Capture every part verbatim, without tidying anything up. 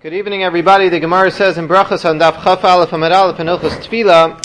Good evening, everybody. The Gemara says in Brachas on Daf Chaf Aleph Amud Aleph in Hilchos Tefillah,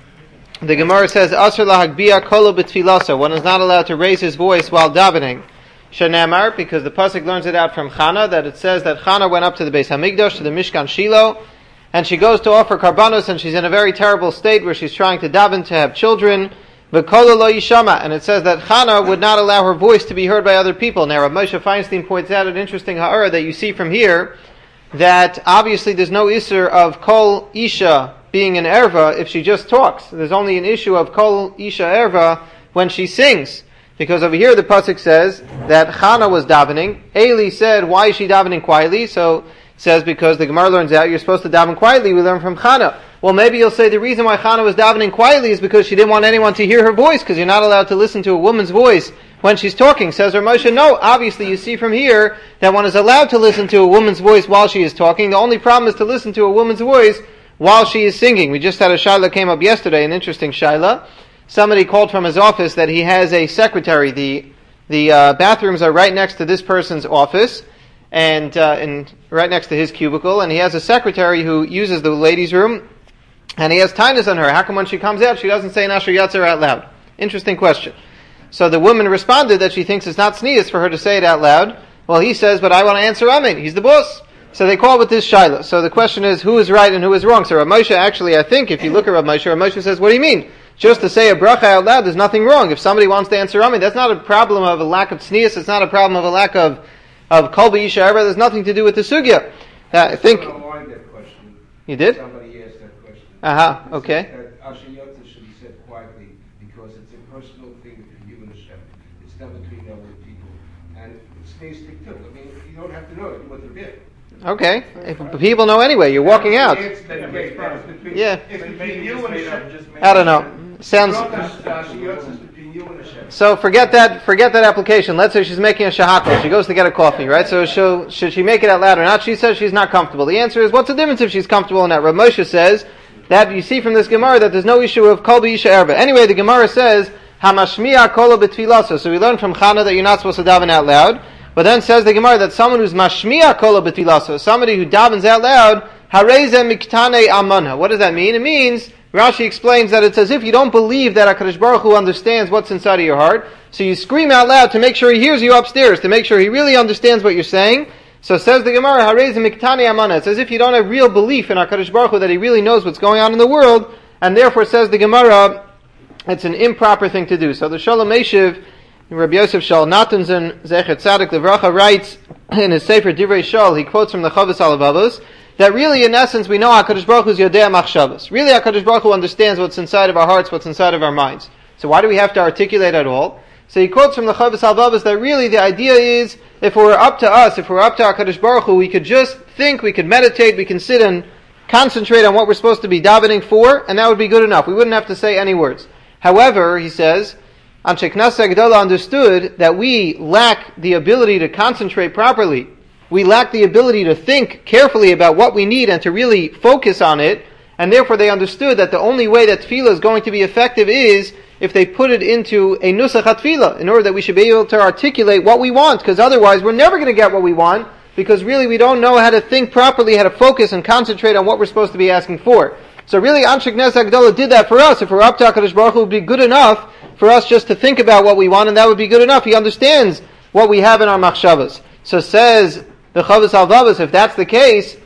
the Gemara says, Asr lahagbia kolo b'tfilasa. One is not allowed to raise his voice while davening. Shenamar, because the pasuk learns it out from Chana, that it says that Chana went up to the Beis Hamikdash, to the Mishkan Shiloh, and she goes to offer karbanos, and she's in a very terrible state where she's trying to daven to have children. V'kolo lo yishama, and it says that Chana would not allow her voice to be heard by other people. Now, Rav Moshe Feinstein points out an interesting ha'ara that you see from here, that obviously there's no issur of kol isha being an erva if she just talks. There's only an issue of kol isha erva when she sings. Because over here the pasuk says that Chana was davening. Eli said, why is she davening quietly? So it says because the Gemara learns out you're supposed to daven quietly. We learn from Chana. Well, maybe you'll say the reason why Chana was davening quietly is because she didn't want anyone to hear her voice, because you're not allowed to listen to a woman's voice when she's talking. Says Rav Moshe, no, obviously you see from here that one is allowed to listen to a woman's voice while she is talking. The only problem is to listen to a woman's voice while she is singing. We just had a shaila came up yesterday, an interesting shaila. Somebody called from his office that he has a secretary. The the uh, bathrooms are right next to this person's office, and uh, and right next to his cubicle, and he has a secretary who uses the ladies' room, and he has tinus on her. How come when she comes out, she doesn't say Nasher Yatzer out loud? Interesting question. So the woman responded that she thinks it's not sneeze for her to say it out loud. Well, he says, but I want to answer Amen. He's the boss. So they call with this shaila. So the question is, who is right and who is wrong? So Rav Moshe, actually, I think, if you look at Rav Moshe, Rav Moshe says, what do you mean? Just to say a bracha out loud, there's nothing wrong. If somebody wants to answer Amen, that's not a problem of a lack of sneeze. It's not a problem of a lack of of kol b'isha erva. There's nothing to do with the sugya. Uh, I think... That question. You did? Somebody asked that question. Uh-huh, okay. That Asher Yotze should be said quietly because it's a personal thing between you and Hashem. It's not between other people. And it stays stick too. I mean, you don't have to know it, what they're there. Okay. If people know anyway, you're walking out. It's the gate, that's between, Yeah. it's between you and Hashem. I don't know. Sounds... Asher Yotze is between you and Hashem. So forget that, forget that application. Let's say she's making a shahakal. She goes to get a coffee, right? So she'll, should she make it out loud or not? She says she's not comfortable. The answer is, what's the difference if she's comfortable or not? Rav Moshe says that you see from this Gemara that there's no issue of kol b'isha erba. Anyway, the Gemara says, hamashmiya kolo b'tfilaso. So we learn from Chana that you're not supposed to daven out loud. But then says the Gemara that someone who's mashmiya kolo b'tfilaso, somebody who davens out loud, hareze miktane amana. What does that mean? It means, Rashi explains that it's as if you don't believe that HaKadosh Baruch Hu understands what's inside of your heart. So you scream out loud to make sure he hears you upstairs, to make sure he really understands what you're saying. So says the Gemara, Harez miktani amana. It's as if you don't have real belief in HaKadosh Baruch Hu that he really knows what's going on in the world, and therefore says the Gemara, it's an improper thing to do. So the Shalom Meshiv, Rabbi Yosef Shal Natanson Zechet Tzadik Levracha writes in his Sefer Divrei Shal, he quotes from the Chavos Alavavos, that really, in essence, we know HaKadosh Baruch Hu is Yodea Machshavos. Really, HaKadosh Baruch Hu understands what's inside of our hearts, what's inside of our minds. So why do we have to articulate at all? So he quotes from the Chavos Alavavos that really the idea is, if it were up to us, if it were up to HaKadosh Baruch Hu, we could just think, we could meditate, we can sit and concentrate on what we're supposed to be davening for, and that would be good enough. We wouldn't have to say any words. However, he says, Anshe Knesset Gedola understood that we lack the ability to concentrate properly. We lack the ability to think carefully about what we need and to really focus on it, and therefore they understood that the only way that tefillah is going to be effective is if they put it into a nusach tefillah, in order that we should be able to articulate what we want, because otherwise we're never going to get what we want, because really we don't know how to think properly, how to focus and concentrate on what we're supposed to be asking for. So really, Anshe Knesset Gedola did that for us. If we're up to HaKadosh Baruch Hu, it would be good enough for us just to think about what we want, and that would be good enough. He understands what we have in our machshavas. So says the Chavos Alavavos, if that's the case,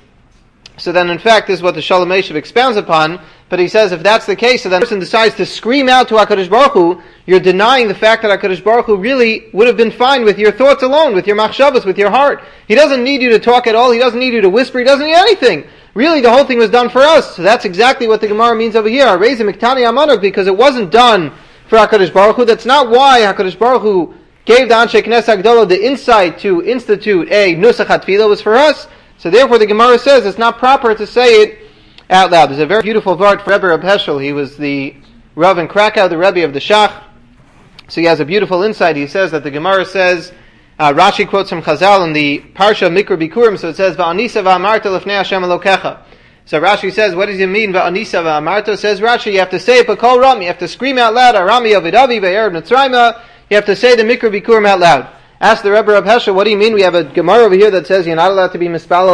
so then in fact this is what the Shalom Meshiv expounds upon, but he says if that's the case, so then the person decides to scream out to HaKadosh Baruch Hu, you're denying the fact that HaKadosh Baruch Hu really would have been fine with your thoughts alone, with your machshavas, with your heart. He doesn't need you to talk at all, he doesn't need you to whisper, he doesn't need anything. Really, the whole thing was done for us. So that's exactly what the Gemara means over here. Areza miktani amanuk, because it wasn't done for HaKadosh Baruch Hu. That's not why HaKadosh Baruch Hu gave the Anshe Knesset Gedola the insight to institute a nusach tefillah was for us. So therefore the Gemara says it's not proper to say it out loud. There's a very beautiful vart for Rebbe Reb Heschel. He was the Rav in Krakow, the Rebbe of the Shach. So he has a beautiful insight. He says that the Gemara says, uh, Rashi quotes from Chazal in the Parsha Mikra Bikurim, so it says, Va'anisa va'amarta lefnei Hashem Elokecha. So Rashi says, what does it mean, Va'anisa va'amarta? Says Rashi, you have to say it b'kol ram, you have to scream out loud, Arami Avidavi ve'erev Mitzrayma. You have to say the Mikra Bikurim out loud. Ask the Rebbe Reb Heschel, what do you mean? We have a Gemara over here that says you're not allowed to be mispalel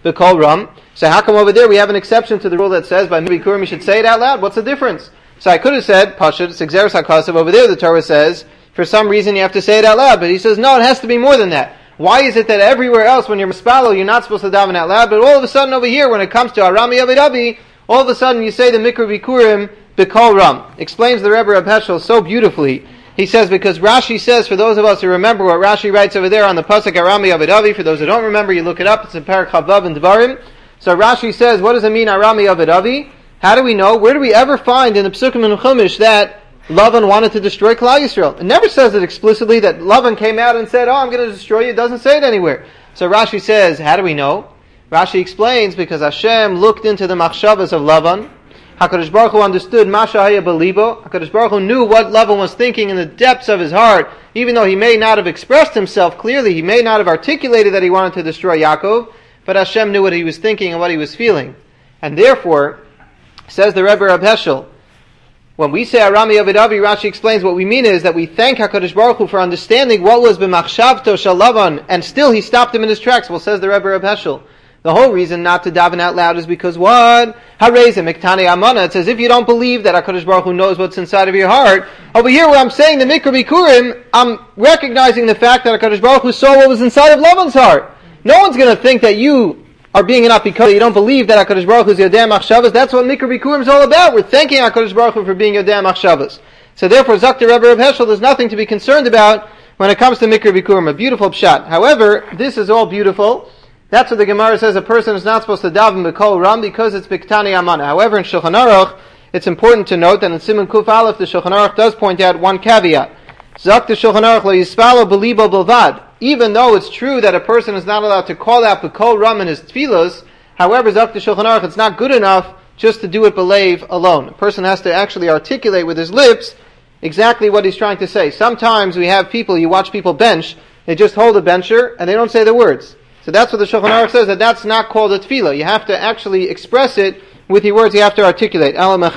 b'kol ram. So how come over there we have an exception to the rule that says by Bikurim you should say it out loud? What's the difference? So I could have said, Pashut, it's Xeris HaKasav. Over there the Torah says, for some reason you have to say it out loud. But he says, no, it has to be more than that. Why is it that everywhere else when you're mispalo you're not supposed to daven out loud, but all of a sudden over here when it comes to Arami Avidavi, all of a sudden you say the Mikra Bikurim b'kol ram? Explains the Rebbe Reb Heschel so beautifully. He says, because Rashi says, for those of us who remember what Rashi writes over there on the Pasuk Arami Avidavi, for those who don't remember, you look it up, it's in Parak Chavav and Devarim. So Rashi says, what does it mean Arami Avidavi? How do we know? Where do we ever find in the Psukim and Chumash that Lavan wanted to destroy Klal Yisrael? It never says it explicitly that Lavan came out and said, oh, I'm going to destroy you. It doesn't say it anywhere. So Rashi says, how do we know? Rashi explains, because Hashem looked into the machshavas of Lavan. HaKadosh Baruch Hu understood Masha Haya Belibo. HaKadosh Baruch Hu knew what Lavan was thinking in the depths of his heart. Even though he may not have expressed himself clearly, he may not have articulated that he wanted to destroy Yaakov, but Hashem knew what he was thinking and what he was feeling. And therefore, says the Rebbe Reb Heschel, when we say Arami Avidavi, Rashi explains what we mean is that we thank HaKadosh Baruch Hu for understanding what was b'machshavto shel Lavan, and still he stopped him in his tracks. Well, says the Rebbe Reb Heschel, the whole reason not to daven out loud is because what? Harezim Miktani Amana. It's as if you don't believe that HaKadosh Baruch Hu knows what's inside of your heart. Over here where I'm saying the Mikra Bikurim, I'm recognizing the fact that HaKadosh Baruch Hu saw what was inside of Lavan's heart. No one's going to think that you are being an because you don't believe that HaKadosh Baruch Hu is Yodei Machshavas. That's what Mikra Bikurim is all about. We're thanking HaKadosh Baruch Hu for being Yodei Machshavas. So therefore, Zakta Rebbe Reb Heschel, there's nothing to be concerned about when it comes to Mikra Bikurim. A beautiful pshat. However, this is all beautiful. That's what the Gemara says a person is not supposed to daven b'kol ram because it's Biktani Amana. However, in Shulchan Aruch, it's important to note that in Siman Kuf Aleph, the Shulchan Aruch does point out one caveat. Zakta Shulchan Aruch lo yispalo b'libo b'lvad. Even though it's true that a person is not allowed to call out b'kol ram in his tefillos, however, Zakta Shulchan Aruch, it's not good enough just to do it b'leiv alone. A person has to actually articulate with his lips exactly what he's trying to say. Sometimes we have people, you watch people bench, they just hold a bencher and they don't say the words. So that's what the Shulchan Aruch says, that that's not called a tefillah. You have to actually express it with your words, you have to articulate.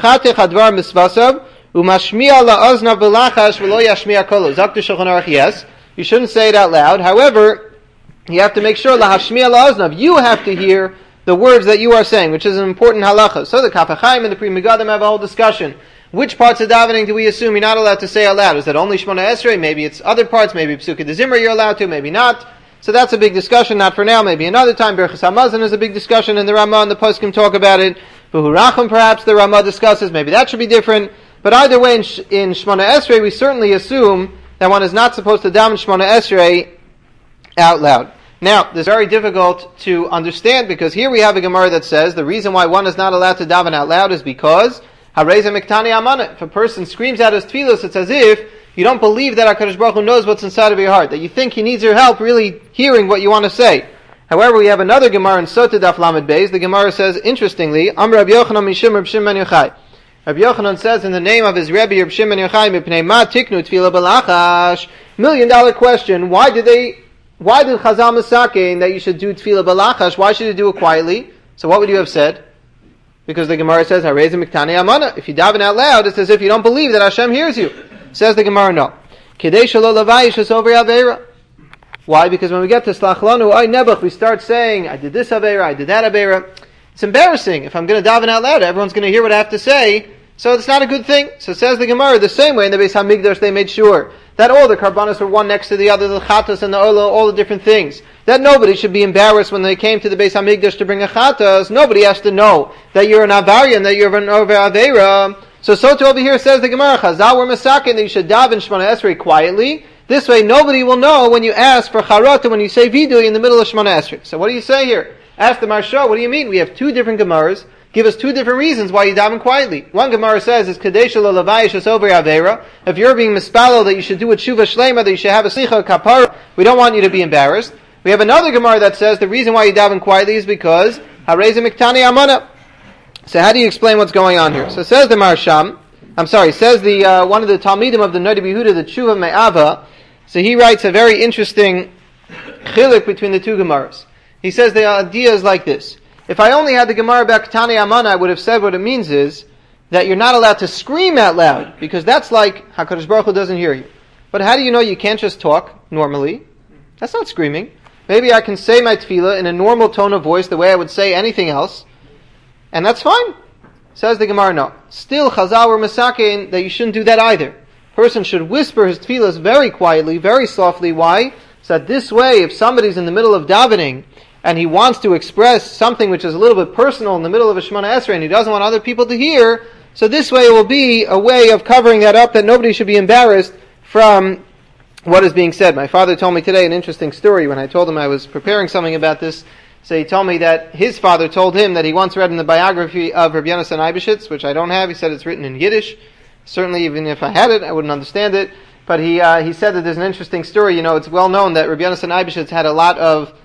Yes, you shouldn't say it out loud. However, you have to make sure lahashmiya la'aznav. You have to hear the words that you are saying, which is an important halacha. So the Kaf HaChaim and the Pri Megadim have a whole discussion. Which parts of davening do we assume you're not allowed to say out loud? Is that only Shmona Esrei? Maybe it's other parts. Maybe Psukei D'Zimra you're allowed to. Maybe not. So that's a big discussion, not for now, maybe another time. Berachas Hamazon is a big discussion, and the Ramah and the Poskim talk about it. V'hu Racham, perhaps the Ramah discusses, maybe that should be different. But either way, in, Sh- in Shmona Esrei, we certainly assume that one is not supposed to daven Shmona Esrei out loud. Now, this is very difficult to understand, because here we have a Gemara that says the reason why one is not allowed to daven out loud is because Hareza Miktani Amana. If a person screams out his tefillos, it's as if you don't believe that HaKadosh Baruch Hu knows what's inside of your heart, that you think He needs your help really hearing what you want to say. However, we have another Gemara in Sotah Daf Lamed Beis. The Gemara says, interestingly, Amar Rabbi Yochanan Mishum Reb Shimon Yochai. Rabbi Yochanan says in the name of his Rebbe Reb Shimon Yochai, Mipnei Ma Tiknu Tefillah Balachash. Million dollar question, why did they, why did Chazal Masakein that you should do Tefillah Balachash? Why should you do it quietly? So what would you have said? Because the Gemara says, Hareza Miktani Amana. If you daven out loud, it's as if you don't believe that Hashem hears you. Says the Gemara, no. Kedei shelo lavayish es over aveira. Why? Because when we get to Slach Lanu, Oy Nebuch, we start saying, I did this aveira, I did that aveira. It's embarrassing. If I'm going to daven out loud, everyone's going to hear what I have to say. So it's not a good thing. So says the Gemara, the same way in the Beis HaMikdash they made sure that all the karbanos were one next to the other, the chatas and the olah, all the different things. That nobody should be embarrassed when they came to the Beis HaMikdash to bring a chatas. Nobody has to know that you're an avarian, that you're an over aveira. So, so to over here says the Gemara, Chazal were masakin that you should daven Shmona Esrei quietly. This way nobody will know when you ask for charata, when you say vidui in the middle of Shmona Esrei. So what do you say here? Ask the Marsha, what do you mean? We have two different Gemaras. Give us two different reasons why you daven quietly. One Gemara says, is Kadesha lo lavayish es over avera. If you're being mispalo that you should do a tshuva shlema, that you should have a slicha kapara, we don't want you to be embarrassed. We have another Gemara that says the reason why you daven quietly is because hareza miktani amana. So how do you explain what's going on here? So says the Marsham, I'm sorry, says the uh, one of the Talmidim of the Noda B'Yehuda, the Tshuva Me'ava. So he writes a very interesting chilik between the two Gemaras. He says the idea is like this. If I only had the Gemara about Ketani Amana, I would have said what it means is that you're not allowed to scream out loud, because that's like HaKadosh Baruch Hu doesn't hear you. But how do you know you can't just talk normally? That's not screaming. Maybe I can say my tefillah in a normal tone of voice, the way I would say anything else, and that's fine. Says the Gemara, no. Still, Chazal were masakein that you shouldn't do that either. Person should whisper his tefillahs very quietly, very softly. Why? So that this way, if somebody's in the middle of davening and he wants to express something which is a little bit personal in the middle of a Shemona Esrei and he doesn't want other people to hear, so this way it will be a way of covering that up, that nobody should be embarrassed from what is being said. My father told me today an interesting story when I told him I was preparing something about this. So he told me that his father told him that he once read in the biography of Rabbi Yonasan Eibeshitz, which I don't have. He said it's written in Yiddish. Certainly, even if I had it, I wouldn't understand it. But he uh, he said that there's an interesting story. You know, it's well known that Rabbi Yonasan Eibeshitz had a lot of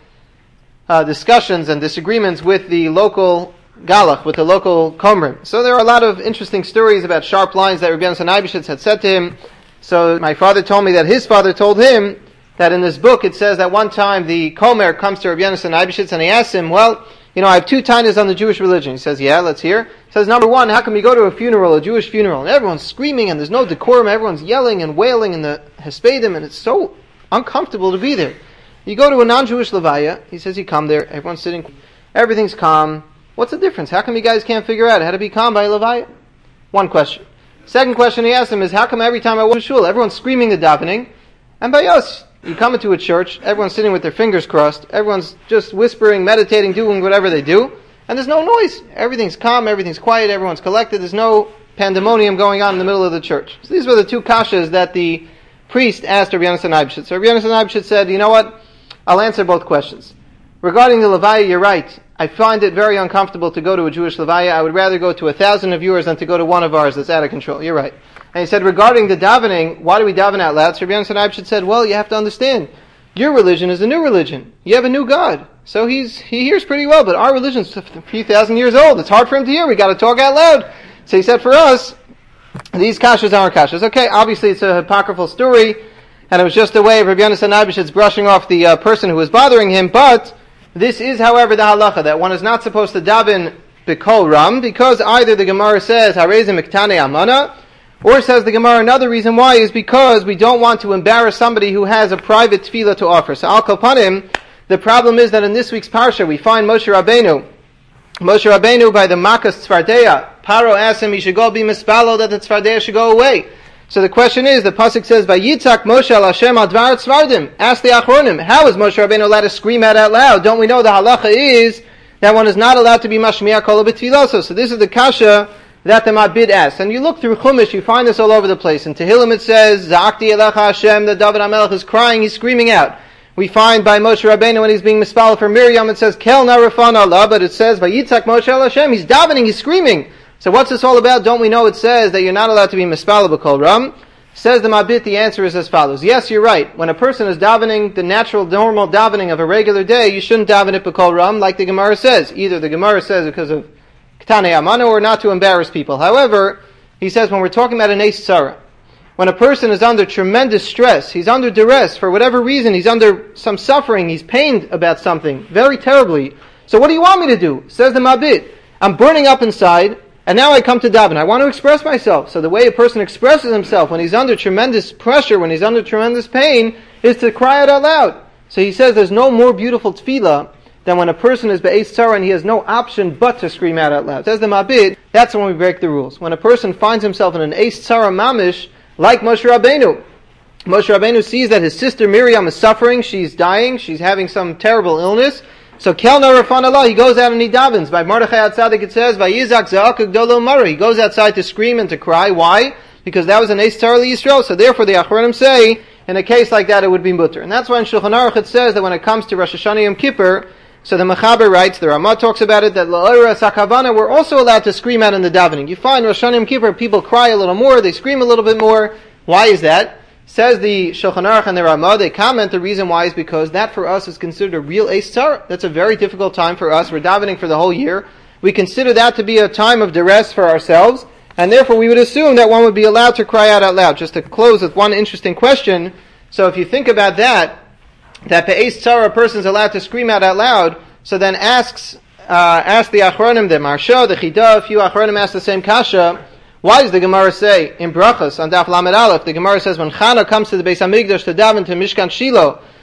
uh, discussions and disagreements with the local Galach, with the local Komrim. So there are a lot of interesting stories about sharp lines that Rabbi Yonasan Eibeshitz had said to him. So my father told me that his father told him that in this book it says that one time the Komer comes to Rabbi Yonasan Eibeshitz and he asks him, well, you know, I have two tainas on the Jewish religion. He says, yeah, let's hear. He says, number one, how come you go to a funeral, a Jewish funeral, and everyone's screaming and there's no decorum, everyone's yelling and wailing in the Hespedim, and it's so uncomfortable to be there. You go to a non-Jewish levaya, he says you come there, everyone's sitting, everything's calm. What's the difference? How come you guys can't figure out how to be calm by a levaya? One question. Second question he asked him is, how come every time I walk to shul, everyone's screaming the davening, and by us, you come into a church, everyone's sitting with their fingers crossed, everyone's just whispering, meditating, doing whatever they do, and there's no noise. Everything's calm, everything's quiet, everyone's collected, there's no pandemonium going on in the middle of the church. So these were the two kashas that the priest asked Rabbi Yonasan Eibeshitz. So Rabbi Yonasan Eibeshitz said, you know what, I'll answer both questions. Regarding the levaya, you're right. I find it very uncomfortable to go to a Jewish levaya. I would rather go to a thousand of yours than to go to one of ours that's out of control. You're right. And he said, regarding the davening, why do we daven out loud? So Rabbi Yonasan Eibeshitz said, well, you have to understand, your religion is a new religion. You have a new God. So he's he hears pretty well, but our religion's a few thousand years old. It's hard for him to hear. We got to talk out loud. So he said, for us, these kashas aren't kashas. Okay, obviously it's a apocryphal story, and it was just a way of Rabbi Yonasan Eibeshitz brushing off the uh, person who was bothering him, but this is, however, the halacha, that one is not supposed to daven b'kol ram, because either the Gemara says, harezim miktane amana, or says the Gemara, another reason why is because we don't want to embarrass somebody who has a private tefillah to offer. So al kapanim, the problem is that in this week's parsha we find Moshe Rabbeinu, Moshe Rabbeinu by the Makas Tzfardeya, Paro asked him he should go be mispalo, that the Tzfardeya should go away. So the question is, the pasuk says, "Vayitzak Moshe al Hashem al dvar tzvardim." Ask the Achronim, how is Moshe Rabbeinu allowed to scream out out loud? Don't we know the halacha is that one is not allowed to be mashmiya kol b'tfiloso? So this is the kasha that the Mabid asks. And you look through Chumash, you find this all over the place. In Tehillim it says, "Za'akti elecha Hashem," that David HaMelech is crying, he's screaming out. We find by Moshe Rabbeinu when he's being mispal for Miriam, it says, "Kel narafan Allah," but it says, "Vayitzak Moshe al Hashem." He's davening, he's screaming. So what's this all about? Don't we know it says that you're not allowed to be mispal b'kol ram? Says the Mabit, the answer is as follows. Yes, you're right. When a person is davening, the natural, normal davening of a regular day, you shouldn't daven it b'kol ram, like the Gemara says. Either the Gemara says because of Ketane Amana or not to embarrass people. However, he says when we're talking about an Eis Tzara, when a person is under tremendous stress, he's under duress, for whatever reason, he's under some suffering, he's pained about something, very terribly. So what do you want me to do? Says the Mabit, I'm burning up inside, and now I come to daven. I want to express myself. So the way a person expresses himself when he's under tremendous pressure, when he's under tremendous pain, is to cry out out loud. So he says there's no more beautiful tefillah than when a person is be'ez tzara and he has no option but to scream out out loud. Says the Mabid, that's when we break the rules. When a person finds himself in an eis tzara mamish, like Moshe Rabbeinu. Moshe Rabbeinu sees that his sister Miriam is suffering, she's dying, she's having some terrible illness. So Kel narafan Allah, he goes out and he davens. By Mordechai HaTzadik it says, Vayizak za'ak gdolo mara. He goes outside to scream and to cry. Why? Because that was an eis tzara l'Yisrael. So therefore the Achronim say, in a case like that it would be mutter. And that's why in Shulchan Aruch it says that when it comes to Rosh Hashanah Yom Kippur, so the Mechaber writes, the Ramah talks about it, that La'ora Sakavana were also allowed to scream out in the davening. You find Rosh Hashanah Yom Kippur, people cry a little more, they scream a little bit more. Why is that? Says the Shulchan Aruch and the Ramah, they comment the reason why is because that for us is considered a real eis tzara. That's a very difficult time for us. We're davening for the whole year. We consider that to be a time of duress for ourselves, and therefore we would assume that one would be allowed to cry out out loud. Just to close with one interesting question, so if you think about that, that be'eis tzara a person is allowed to scream out out loud, so then asks, uh, ask the Achronim, the Marsha, the Chida, a few Achronim ask the same kasha. Why does the Gemara say in Brachas on Daf Lamed Aleph? The Gemara says when Chana comes to the Beis Hamikdash to daven to Mishkan Shiloh,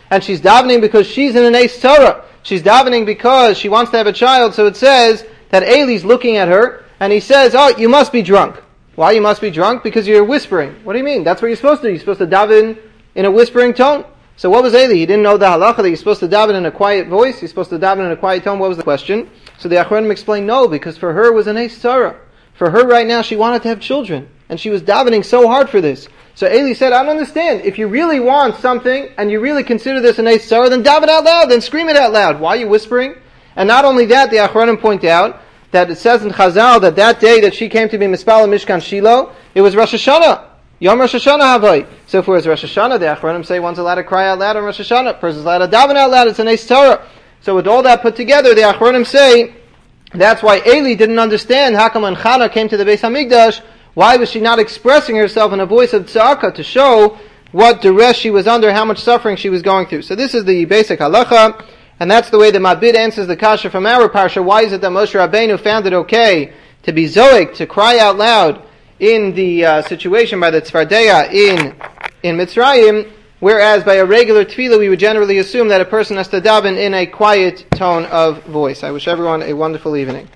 and she's davening because she's in an Eis Tzara. She's davening because she wants to have a child, so it says that Eli's looking at her, and he says, oh, you must be drunk. Why you must be drunk? Because you're whispering. What do you mean? That's what you're supposed to do. You're supposed to daven in a whispering tone. So what was Eli? He didn't know the halacha that you're supposed to daven in a quiet voice. You're supposed to daven in a quiet tone. What was the question? So the Achronim explained, no, because for her it was an Eis Tzara. For her right now, she wanted to have children. And she was davening so hard for this. So Eli said, I don't understand. If you really want something, and you really consider this an Eis Tzara, then daven out loud, then scream it out loud. Why are you whispering? And not only that, the Achronim point out that it says in Chazal that that day that she came to be Mispal in Mishkan Shiloh, it was Rosh Hashanah. Yom Rosh Hashanah Havai. So if it was Rosh Hashanah, the Achronim say one's allowed to cry out loud on Rosh Hashanah, a person's allowed to daven out loud, it's an Eis Tzara. So with all that put together, the Achronim say, that's why Eli didn't understand how come when Chana came to the Beis HaMikdash, why was she not expressing herself in a voice of tzedakah to show what duress she was under, how much suffering she was going through. So this is the basic halacha, and that's the way the Mabid answers the kasha from our parsha. Why is it that Moshe Rabbeinu found it okay to be zoik, to cry out loud in the uh, situation by the Tzvardeya in in Mitzrayim, whereas by a regular tefillah we would generally assume that a person has to daven in a quiet tone of voice. I wish everyone a wonderful evening.